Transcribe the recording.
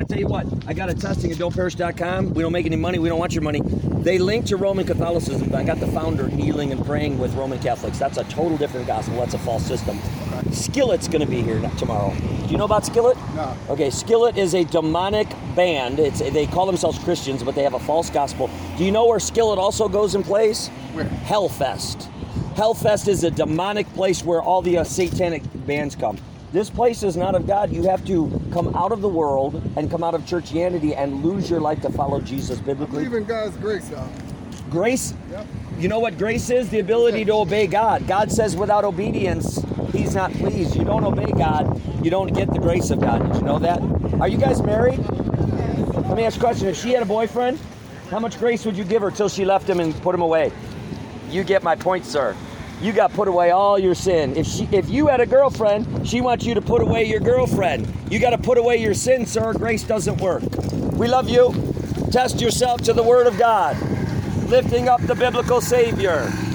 I tell you what, I got a testing at don'tperish.com. We don't make any money. We don't want your money. They link to Roman Catholicism. I got the founder kneeling and praying with Roman Catholics. That's a total different gospel. That's a false system. Okay. Skillet's going to be here tomorrow. Do you know about Skillet? No. Okay, Skillet is a demonic band. They call themselves Christians, but they have a false gospel. Do you know where Skillet also goes and plays? Where? Hellfest. Hellfest is a demonic place where all the satanic bands come. This place is not of God. You have to come out of the world and come out of churchianity and lose your life to follow Jesus I biblically. believe in God's grace, though. Grace, Yep. you know what grace is? The ability to obey God. God says without obedience, he's not pleased. You don't obey God, you don't get the grace of God. Did you know that? Are you guys married? Let me ask you a question. If she had a boyfriend, how much grace would you give her till she left him and put him away? You get my point, sir. You got put away all your sin. If you had a girlfriend, she wants you to put away your girlfriend. You got to put away your sin, sir. Grace doesn't work. We love you. Test yourself to the Word of God. Lifting up the biblical Savior.